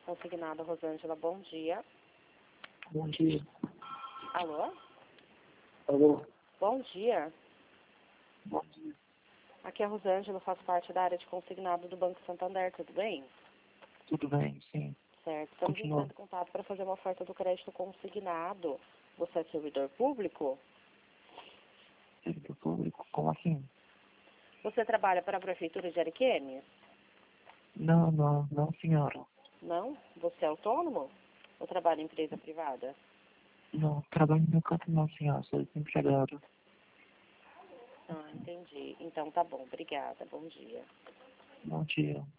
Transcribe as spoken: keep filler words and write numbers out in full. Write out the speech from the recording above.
Consignado, Rosângela, bom dia. Bom dia. Alô? Alô? Bom dia. Bom dia. Aqui é a Rosângela, faço parte da área de consignado do Banco Santander, tudo bem? Tudo bem, sim. Certo. Estamos Continua. entrando em contato para fazer uma oferta do crédito consignado. Você é servidor público? Servidor público? Como assim? Você trabalha para a Prefeitura de Ariquemes? Não, não, não, senhora. Não? Você é autônomo? Ou trabalha em empresa privada? Não, trabalho no meu canto não, senhora. Sou desempregado. Ah, entendi. Então tá bom, obrigada. Bom dia. Bom dia.